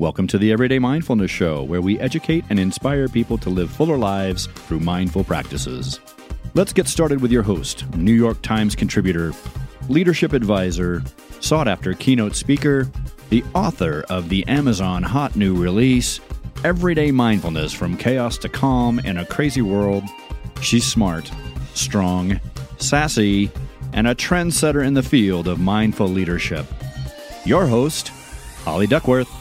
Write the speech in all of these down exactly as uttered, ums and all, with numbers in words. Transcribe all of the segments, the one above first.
Welcome to the Everyday Mindfulness Show, where we educate and inspire people to live fuller lives through mindful practices. Let's get started with your host, New York Times contributor, leadership advisor, sought-after keynote speaker, the author of the Amazon hot new release, Everyday Mindfulness from Chaos to Calm in a Crazy World. She's smart, strong, sassy, and a trendsetter in the field of mindful leadership. Your host, Holly Duckworth.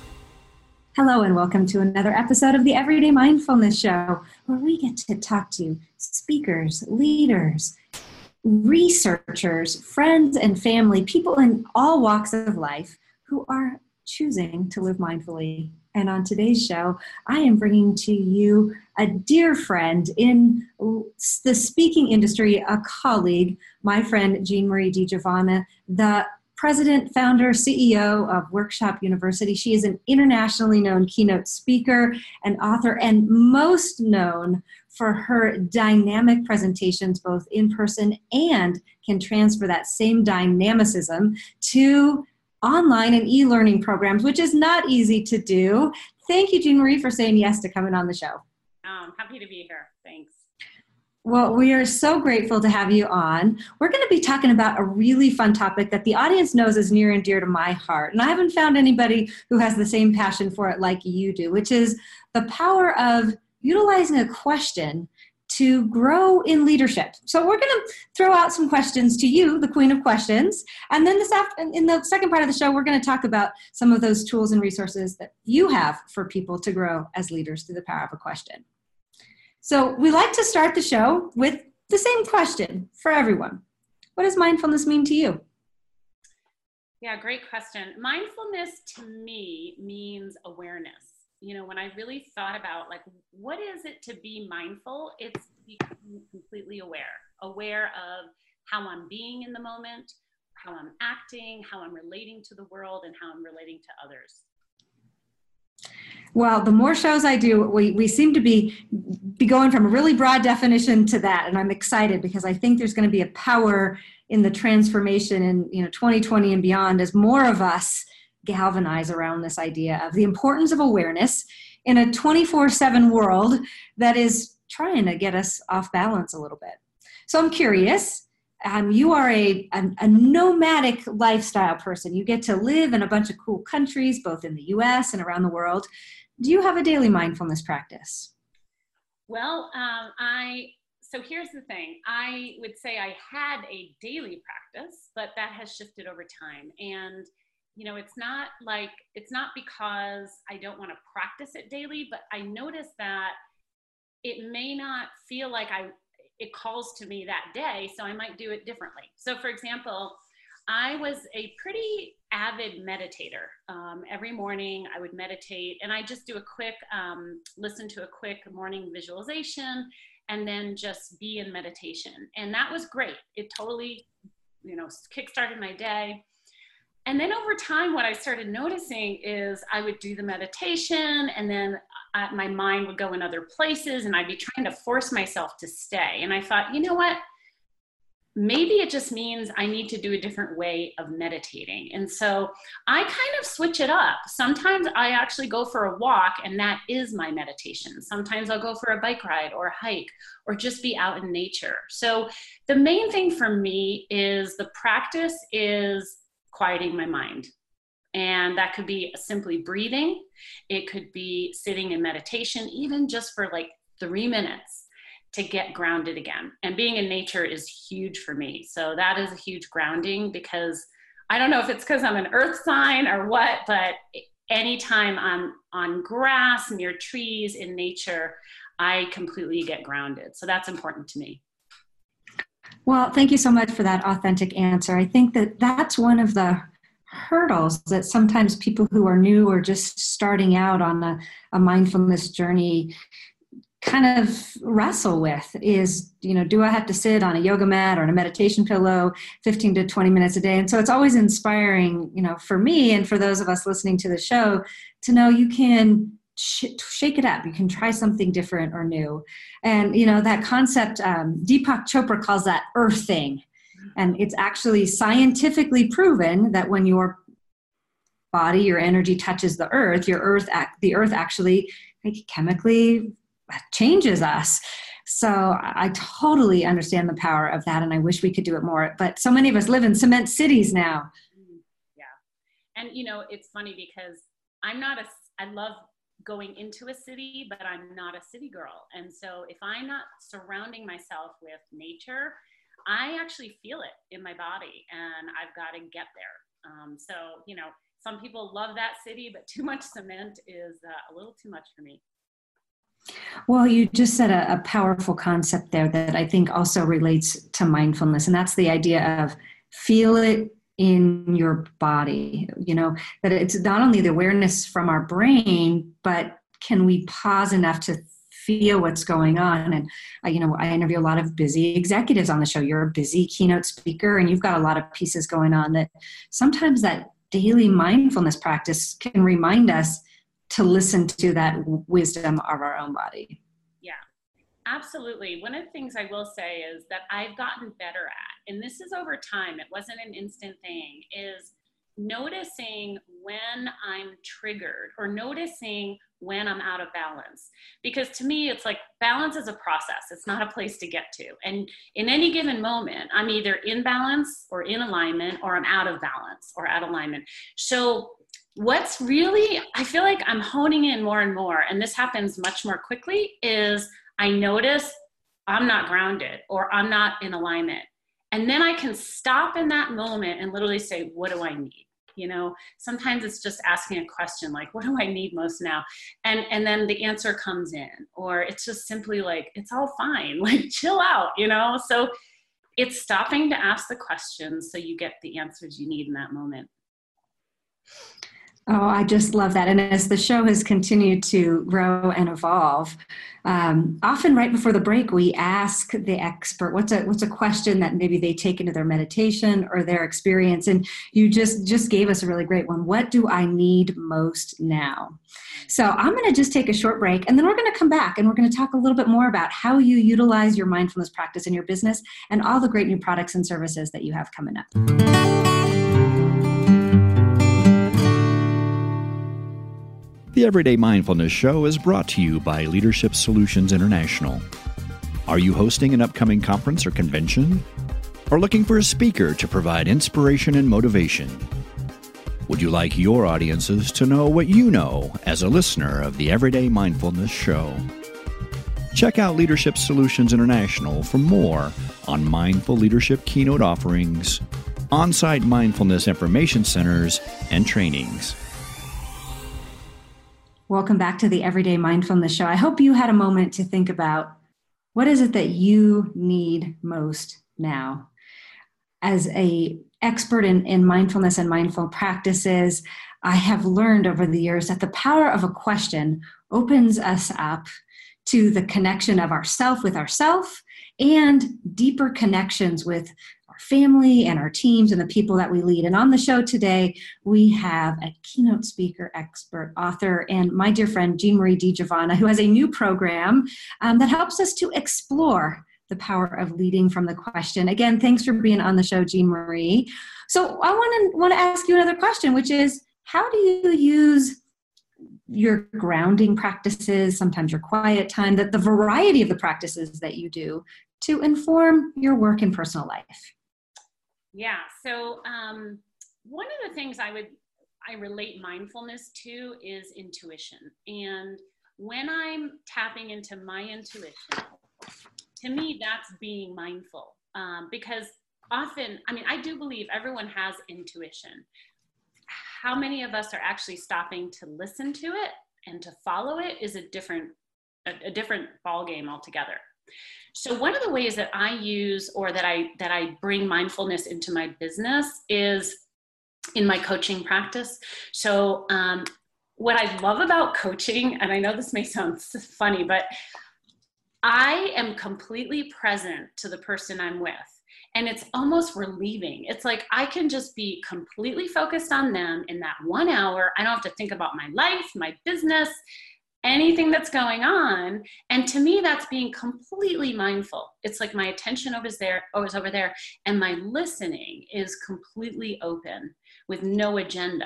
Hello and welcome to another episode of the Everyday Mindfulness Show, where we get to talk to speakers, leaders, researchers, friends and family, people in all walks of life who are choosing to live mindfully. And on today's show, I am bringing to you a dear friend in the speaking industry, a colleague, my friend Jean Marie DiGiovanna, the president, founder, C E O of Workshop University. She is an internationally known keynote speaker and author, and most known for her dynamic presentations, both in person and can transfer that same dynamicism to online and e-learning programs, which is not easy to do. Thank you, Jean Marie, for saying yes to coming on the show. Um, happy to be here. Thanks. Well, we are so grateful to have you on. We're going to be talking about a really fun topic that the audience knows is near and dear to my heart. And I haven't found anybody who has the same passion for it like you do, which is the power of utilizing a question to grow in leadership. So we're going to throw out some questions to you, the queen of questions. And then this after, in the second part of the show, we're going to talk about some of those tools and resources that you have for people to grow as leaders through the power of a question. So we like to start the show with the same question for everyone. What does mindfulness mean to you? Yeah, great question. Mindfulness to me means awareness. You know, when I really thought about like, what is it to be mindful? It's becoming completely aware, aware of how I'm being in the moment, how I'm acting, how I'm relating to the world, and how I'm relating to others. Well, the more shows I do, we, we seem to be, be going from a really broad definition to that. And I'm excited because I think there's going to be a power in the transformation in, you know, twenty twenty and beyond as more of us galvanize around this idea of the importance of awareness in a twenty-four seven world that is trying to get us off balance a little bit. So I'm curious, um, you are a, a, a nomadic lifestyle person. You get to live in a bunch of cool countries, both in the U S and around the world. Do you have a daily mindfulness practice? Well, um, I, so here's the thing. I would say I had a daily practice, but that has shifted over time. And you know, it's not like, it's not because I don't want to practice it daily, but I notice that it may not feel like I, it calls to me that day, so I might do it differently. So for example, I was a pretty avid meditator. Um, every morning I would meditate and I just do a quick, um, listen to a quick morning visualization and then just be in meditation. And that was great. It totally, you know, kickstarted my day. And then over time, what I started noticing is I would do the meditation and then I, my mind would go in other places and I'd be trying to force myself to stay. And I thought, you know what? Maybe it just means I need to do a different way of meditating. And so I kind of switch it up. Sometimes I actually go for a walk and that is my meditation. Sometimes I'll go for a bike ride or a hike or just be out in nature. So the main thing for me is the practice is quieting my mind. And that could be simply breathing. It could be sitting in meditation, even just for like three minutes to get grounded again. And being in nature is huge for me. So that is a huge grounding because I don't know if it's because I'm an earth sign or what, but anytime I'm on grass, near trees, in nature, I completely get grounded. So that's important to me. Well, thank you so much for that authentic answer. I think that that's one of the hurdles that sometimes people who are new or just starting out on a, a mindfulness journey kind of wrestle with is, you know, do I have to sit on a yoga mat or on a meditation pillow fifteen to twenty minutes a day? And so it's always inspiring, you know, for me and for those of us listening to the show to know you can sh- shake it up. You can try something different or new. And, you know, that concept, um, Deepak Chopra calls that earthing. And it's actually scientifically proven that when you're body, your energy touches the earth, your earth, the earth actually like, chemically changes us. So I totally understand the power of that, and I wish we could do it more. But so many of us live in cement cities now. Yeah. And, you know, it's funny because I'm not a, I love going into a city, but I'm not a city girl. And so if I'm not surrounding myself with nature, I actually feel it in my body, and I've got to get there. Um, so, you know, some people love that city, but too much cement is uh, a little too much for me. Well, you just said a, a powerful concept there that I think also relates to mindfulness, and that's the idea of feel it in your body. You know, that it's not only the awareness from our brain, but can we pause enough to feel what's going on? And, uh, you know, I interview a lot of busy executives on the show. You're a busy keynote speaker, and you've got a lot of pieces going on that sometimes that daily mindfulness practice can remind us to listen to that wisdom of our own body. Yeah, absolutely. One of the things I will say is that I've gotten better at, and this is over time, it wasn't an instant thing, is noticing when I'm triggered or noticing when I'm out of balance. Because to me, it's like balance is a process. It's not a place to get to. And in any given moment, I'm either in balance or in alignment, or I'm out of balance or out of alignment. So what's really, I feel like I'm honing in more and more, and this happens much more quickly, is I notice I'm not grounded or I'm not in alignment. And then I can stop in that moment and literally say, what do I need? You know, sometimes it's just asking a question like, what do I need most now? And, and then the answer comes in, or it's just simply like, it's all fine, like chill out, you know? So it's stopping to ask the questions so you get the answers you need in that moment. Oh, I just love that. And as the show has continued to grow and evolve, um, often right before the break, we ask the expert, what's a what's a question that maybe they take into their meditation or their experience? And you just, just gave us a really great one. What do I need most now? So I'm going to just take a short break, and then we're going to come back and we're going to talk a little bit more about how you utilize your mindfulness practice in your business and all the great new products and services that you have coming up. The Everyday Mindfulness Show is brought to you by Leadership Solutions International. Are you hosting an upcoming conference or convention? Or looking for a speaker to provide inspiration and motivation? Would you like your audiences to know what you know as a listener of the Everyday Mindfulness Show? Check out Leadership Solutions International for more on mindful leadership keynote offerings, on-site mindfulness information centers, and trainings. Welcome back to the Everyday Mindfulness Show. I hope you had a moment to think about what is it that you need most now. As an expert in, in mindfulness and mindful practices, I have learned over the years that the power of a question opens us up to the connection of ourself with ourself and deeper connections with our family and our teams and the people that we lead. And on the show today, we have a keynote speaker, expert, author, and my dear friend, Jean Marie DiGiovanna, who has a new program um, that helps us to explore the power of leading from the question. Again, thanks for being on the show, Jean Marie. So I want to want to ask you another question, which is, how do you use your grounding practices, sometimes your quiet time, that the variety of the practices that you do to inform your work and personal life? Yeah. So um, one of the things I would, I relate mindfulness to is intuition. And when I'm tapping into my intuition, to me, that's being mindful. Um, because often, I mean, I do believe everyone has intuition. How many of us are actually stopping to listen to it and to follow it is a different, a, a different ballgame altogether. So one of the ways that I use, or that I, that I bring mindfulness into my business, is in my coaching practice. So um, what I love about coaching, and I know this may sound funny, but I am completely present to the person I'm with. And it's almost relieving. It's like I can just be completely focused on them in that one hour. I don't have to think about my life, my business, anything that's going on. And to me, that's being completely mindful. It's like my attention over there, is over there, and my listening is completely open with no agenda.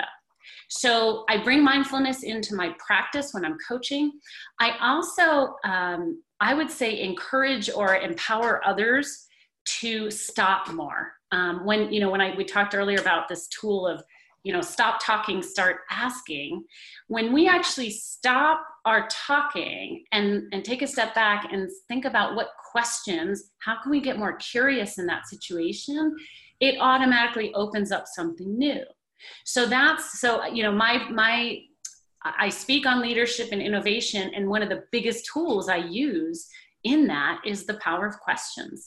So I bring mindfulness into my practice when I'm coaching. I also, um, I would say, encourage or empower others to stop more. Um, when, you know, when I, we talked earlier about this tool of, you know, stop talking, start asking. When we actually stop our talking and, and take a step back and think about what questions, how can we get more curious in that situation, it automatically opens up something new. So that's, so, you know, my, my, I speak on leadership and innovation, and one of the biggest tools I use in that is the power of questions.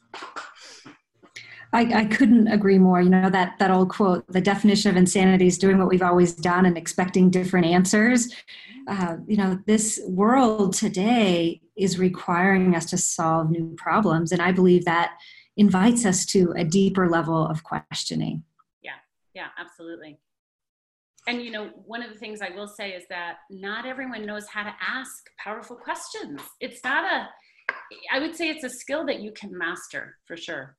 I, I couldn't agree more. You know, that, that old quote, the definition of insanity is doing what we've always done and expecting different answers. Uh, you know, this world today is requiring us to solve new problems. And I believe that invites us to a deeper level of questioning. Yeah, yeah, absolutely. And, you know, one of the things I will say is that not everyone knows how to ask powerful questions. It's not a, I would say it's a skill that you can master for sure.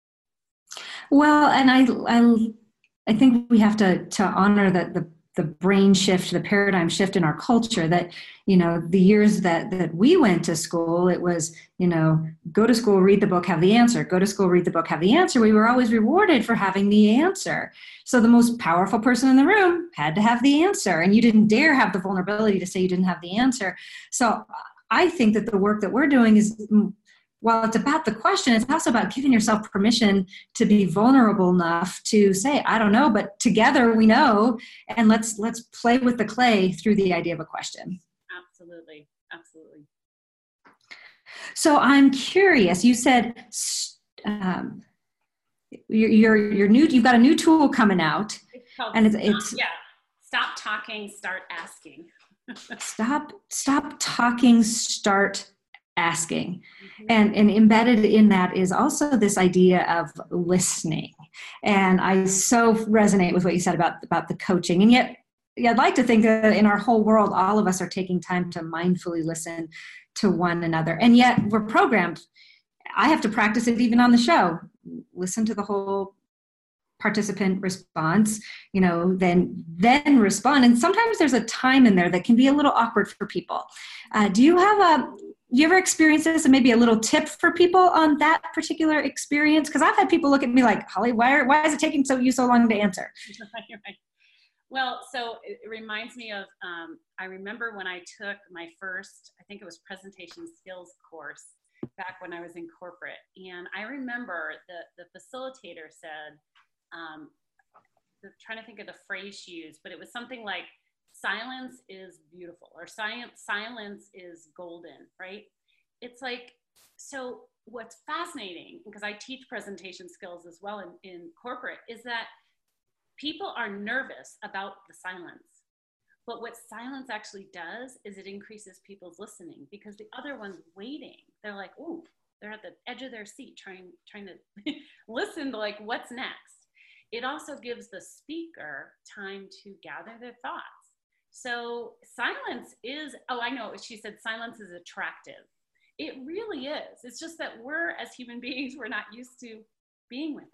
Well, and I, I, I think we have to to honor that the the brain shift, the paradigm shift in our culture. That, you know, the years that that we went to school, it was, you know, go to school, read the book, have the answer. Go to school, read the book, have the answer. We were always rewarded for having the answer. So the most powerful person in the room had to have the answer, and you didn't dare have the vulnerability to say you didn't have the answer. So I think that the work that we're doing is, while it's about the question, it's also about giving yourself permission to be vulnerable enough to say, I don't know, but together we know, and let's let's play with the clay through the idea of a question. Absolutely, absolutely. So I'm curious. You said um, you're, you're you're new. You've got a new tool coming out, it's called and it's, stop, it's yeah. Stop talking, start asking. stop stop talking, start asking. Mm-hmm. And, and embedded in that is also this idea of listening. And I so resonate with what you said about, about the coaching. And yet, yeah, I'd like to think that in our whole world, all of us are taking time to mindfully listen to one another. And yet we're programmed. I have to practice it even on the show. Listen to the whole participant response, you know, then then respond. And sometimes there's a time in there that can be a little awkward for people. Uh, do you have a, you ever experience this, and maybe a little tip for people on that particular experience? Because I've had people look at me like, Holly, why, are, why is it taking so you so long to answer? Right. Well, so it reminds me of, um, I remember when I took my first, I think it was presentation skills course back when I was in corporate. And I remember the, the facilitator said, um, I'm trying to think of the phrase she used, but it was something like, silence is beautiful, or science, silence is golden, right? It's like, so what's fascinating, because I teach presentation skills as well in, in corporate, is that people are nervous about the silence. But what silence actually does is it increases people's listening, because the other one's waiting. They're like, ooh, they're at the edge of their seat trying, trying to listen to like, what's next? It also gives the speaker time to gather their thoughts. So silence is, oh, I know, she said silence is attractive. It really is. It's just that we're, as human beings, we're not used to being with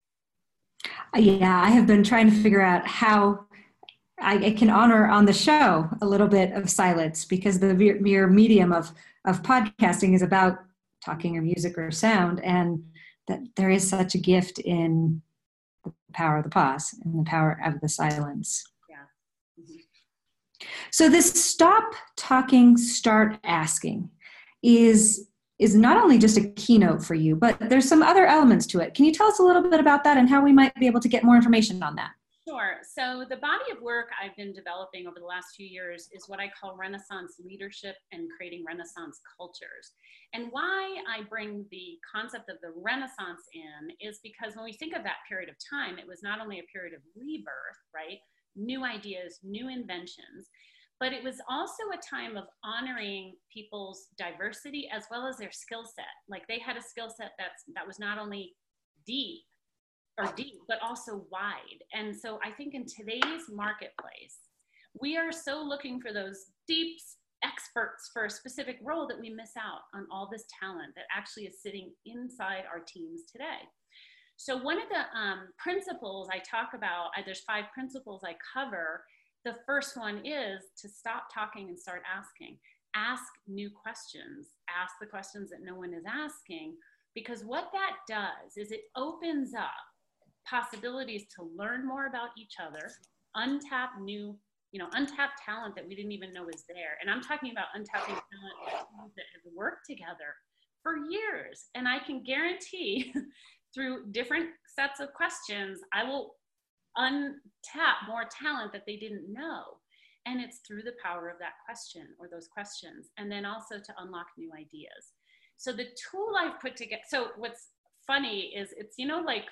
it. Yeah, I have been trying to figure out how I can honor on the show a little bit of silence, because the mere medium of, of podcasting is about talking or music or sound, and that there is such a gift in the power of the pause and the power of the silence. Yeah. Mm-hmm. So this stop talking, start asking is, is not only just a keynote for you, but there's some other elements to it. Can you tell us a little bit about that and how we might be able to get more information on that? Sure. So the body of work I've been developing over the last few years is what I call Renaissance leadership and creating Renaissance cultures. And why I bring the concept of the Renaissance in is because when we think of that period of time, it was not only a period of rebirth, right? New ideas, new inventions, but it was also a time of honoring people's diversity as well as their skill set. Like they had a skill set that's, that was not only deep, or deep, but also wide. And so I think in today's marketplace, we are so looking for those deep experts for a specific role that we miss out on all this talent that actually is sitting inside our teams today. So one of the um, principles I talk about, uh, there's five principles I cover. The first one is to stop talking and start asking. Ask new questions. Ask the questions that no one is asking, because what that does is it opens up possibilities to learn more about each other, untap new, you know, untapped talent that we didn't even know was there. And I'm talking about untapping talent that have worked together for years. And I can guarantee through different sets of questions, I will untap more talent that they didn't know. And it's through the power of that question or those questions. And then also to unlock new ideas. So the tool I've put together, so what's funny is it's, you know, like,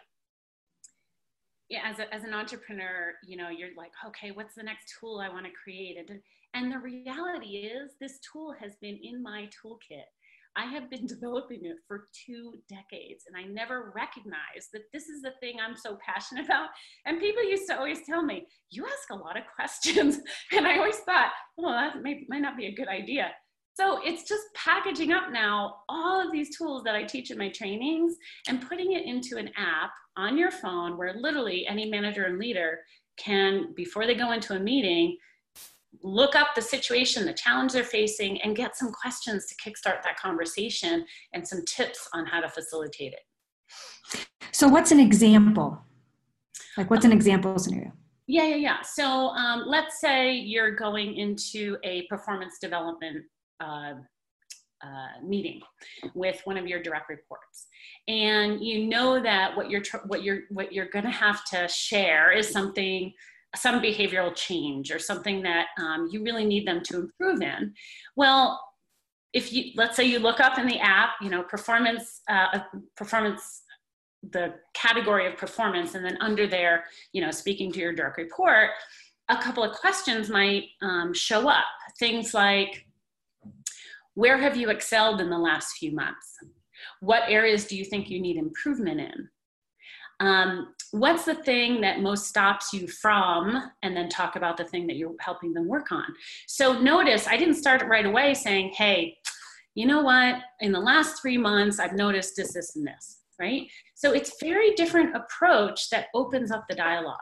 yeah, as, a, as an entrepreneur, you know, you're like, okay, what's the next tool I want to create? And, and the reality is this tool has been in my toolkit. I have been developing it for two decades, and I never recognized that this is the thing I'm so passionate about. And people used to always tell me, you ask a lot of questions. And I always thought, well, that may, might not be a good idea. So it's just packaging up now all of these tools that I teach in my trainings and putting it into an app on your phone where literally any manager and leader can, before they go into a meeting, look up the situation, the challenge they're facing, and get some questions to kickstart that conversation and some tips on how to facilitate it. So what's an example? Like what's an example scenario? Yeah, yeah, yeah. So um, let's say you're going into a performance development uh, uh, meeting with one of your direct reports, and you know that what you're tr- what you're what you're going to have to share is something, some behavioral change or something that um, you really need them to improve in. Well, if you, let's say you look up in the app, you know, performance, uh, performance, the category of performance, and then under there, you know, speaking to your direct report, a couple of questions might um, show up. Things like, where have you excelled in the last few months? What areas do you think you need improvement in? Um, what's the thing that most stops you from, and then talk about the thing that you're helping them work on. So notice I didn't start right away saying, hey, you know what, in the last three months, I've noticed this, this, and this, right? So it's very different approach that opens up the dialogue.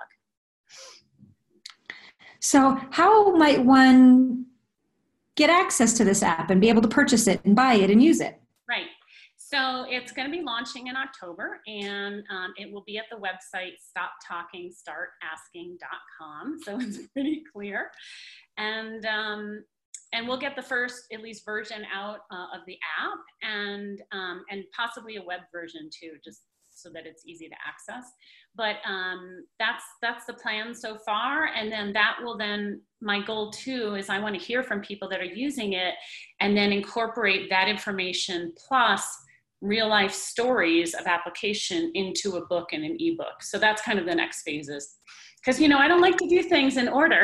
So how might one get access to this app and be able to purchase it and buy it and use it? Right. So it's going to be launching in October, and um, it will be at the website stop talking start asking dot com. So it's pretty clear. And, um, and we'll get the first, at least, version out uh, of the app, and, um, and possibly a web version too, just so that it's easy to access. But um, that's, that's the plan so far. And then that will then, my goal too is I want to hear from people that are using it and then incorporate that information plus real life stories of application into a book and an ebook. So that's kind of the next phases. Because, you know, I don't like to do things in order.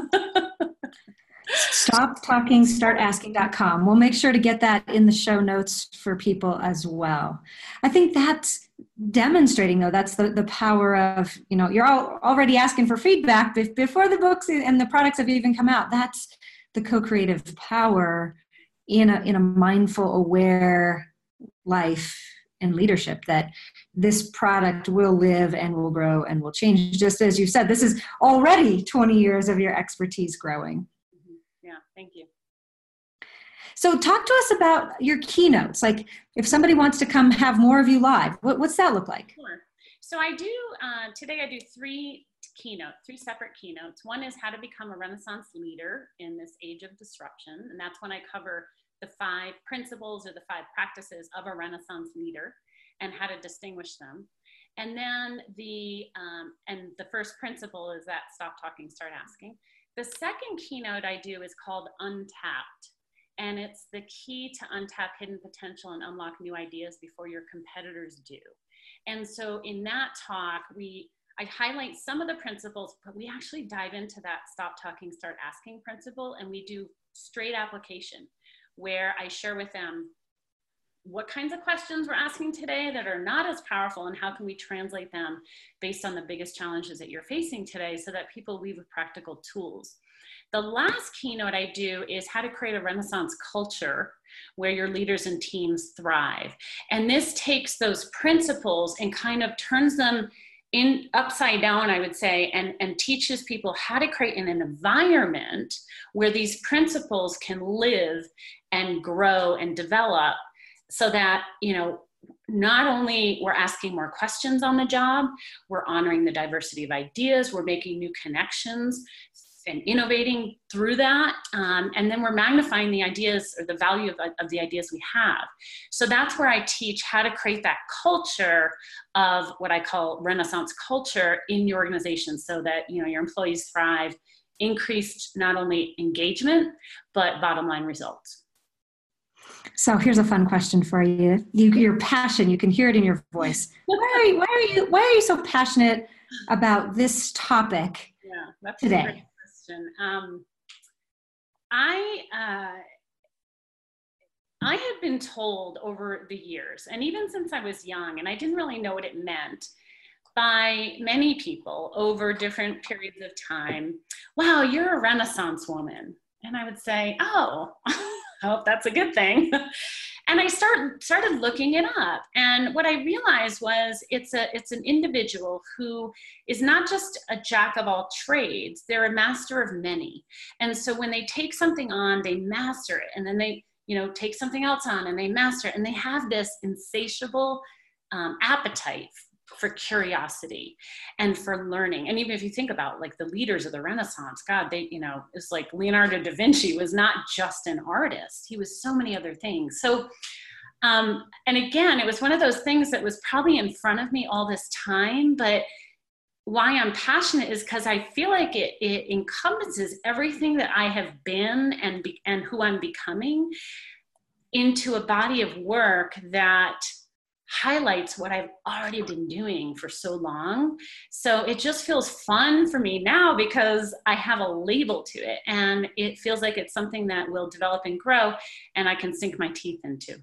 stop talking start asking dot com. We'll make sure to get that in the show notes for people as well. I think that's demonstrating, though, that's the, the power of, you know, you're all already asking for feedback before the books and the products have even come out. That's the co-creative power in a, in a mindful, aware life and leadership, that this product will live and will grow and will change. Just as you said, this is already twenty years of your expertise growing. Mm-hmm. Yeah, thank you. So talk to us about your keynotes. Like if somebody wants to come have more of you live, what, what's that look like? Sure. So I do, uh, today I do three keynotes, three separate keynotes. One is how to become a Renaissance leader in this age of disruption. And that's when I cover the five principles or the five practices of a Renaissance leader and how to distinguish them. And then the, um, and the first principle is that stop talking, start asking. The second keynote I do is called Untapped. And it's the key to untap hidden potential and unlock new ideas before your competitors do. And so in that talk, we, I highlight some of the principles, but we actually dive into that stop talking, start asking principle, and we do straight application, where I share with them what kinds of questions we're asking today that are not as powerful, and how can we translate them based on the biggest challenges that you're facing today so that people leave with practical tools. The last keynote I do is how to create a Renaissance culture where your leaders and teams thrive. And this takes those principles and kind of turns them in upside down, I would say, and, and teaches people how to create an environment where these principles can live and grow and develop, so that, you know, not only we're asking more questions on the job, we're honoring the diversity of ideas, we're making new connections and innovating through that. Um, and then we're magnifying the ideas, or the value of, of the ideas we have. So that's where I teach how to create that culture of what I call Renaissance culture in your organization, so that, you know, your employees thrive, increased not only engagement, but bottom line results. So here's a fun question for you. you. Your passion, you can hear it in your voice. Why are you, why are you, why are you so passionate about this topic yeah, that's today? A great question. Um, I, uh, I have been told over the years, and even since I was young, and I didn't really know what it meant, by many people over different periods of time, wow, you're a Renaissance woman. And I would say, oh, I hope that's a good thing. And I start, started looking it up. And what I realized was it's a it's an individual who is not just a jack of all trades, they're a master of many. And so when they take something on, they master it. And then they, you know, take something else on and they master it. And they have this insatiable um, appetite for curiosity and for learning. And even if you think about like the leaders of the Renaissance, God, they, you know, it's like Leonardo da Vinci was not just an artist. He was so many other things. So, um, and again, it was one of those things that was probably in front of me all this time, but why I'm passionate is because I feel like it, it encompasses everything that I have been and, be, and who I'm becoming into a body of work that highlights what I've already been doing for so long. So it just feels fun for me now because I have a label to it, and it feels like it's something that will develop and grow and I can sink my teeth into.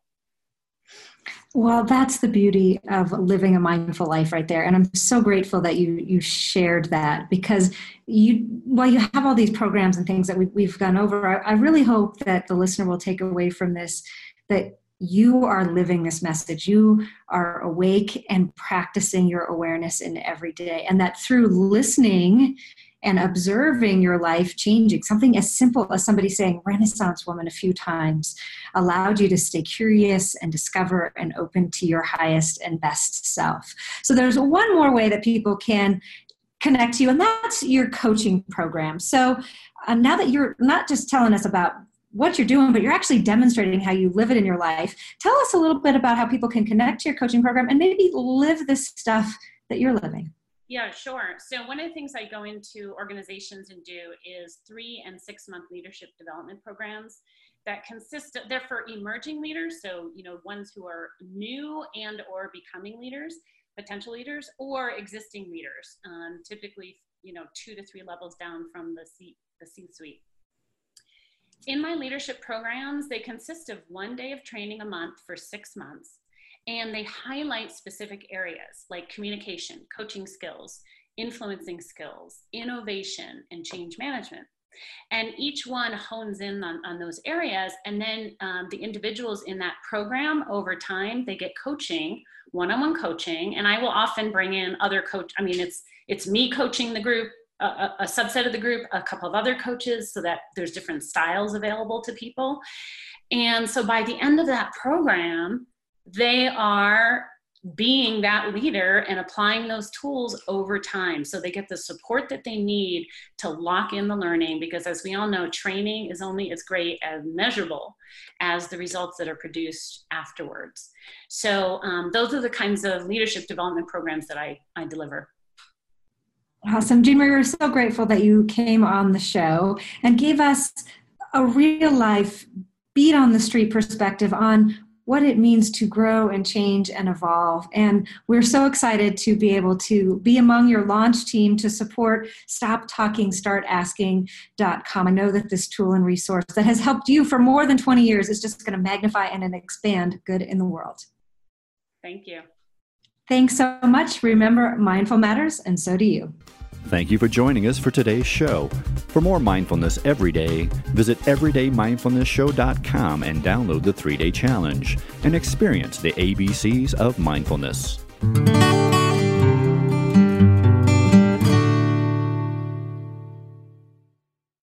Well, that's the beauty of living a mindful life right there. And I'm so grateful that you you shared that, because you, while you have all these programs and things that we, we've gone over, I, I really hope that the listener will take away from this that you are living this message. You are awake and practicing your awareness in every day. And that through listening and observing your life changing, something as simple as somebody saying Renaissance woman a few times allowed you to stay curious and discover and open to your highest and best self. So there's one more way that people can connect to you, and that's your coaching program. So uh, now that you're not just telling us about what you're doing, but you're actually demonstrating how you live it in your life. Tell us a little bit about how people can connect to your coaching program and maybe live this stuff that you're living. Yeah, sure. So one of the things I go into organizations and do is three and six month leadership development programs that consist of, they're for emerging leaders. So, you know, ones who are new and or becoming leaders, potential leaders, or existing leaders, um, typically, you know, two to three levels down from the C, the C-suite. In my leadership programs, they consist of one day of training a month for six months, and they highlight specific areas like communication, coaching skills, influencing skills, innovation, and change management. And each one hones in on, on those areas, and then um, the individuals in that program over time, they get coaching, one-on-one coaching, and I will often bring in other coach, I mean, it's, it's me coaching the group, A, a subset of the group, a couple of other coaches, so that there's different styles available to people. And so by the end of that program, they are being that leader and applying those tools over time. So they get the support that they need to lock in the learning, because as we all know, training is only as great as measurable as the results that are produced afterwards. So um, those are the kinds of leadership development programs that I, I deliver. Awesome. Jean Marie, we're so grateful that you came on the show and gave us a real life beat on the street perspective on what it means to grow and change and evolve. And we're so excited to be able to be among your launch team to support stop talking start asking dot com. I know that this tool and resource that has helped you for more than twenty years is just going to magnify and expand good in the world. Thank you. Thanks so much. Remember, mindful matters, and so do you. Thank you for joining us for today's show. For more mindfulness every day, visit everyday mindfulness show dot com and download the three-day challenge and experience the A B Cs of mindfulness.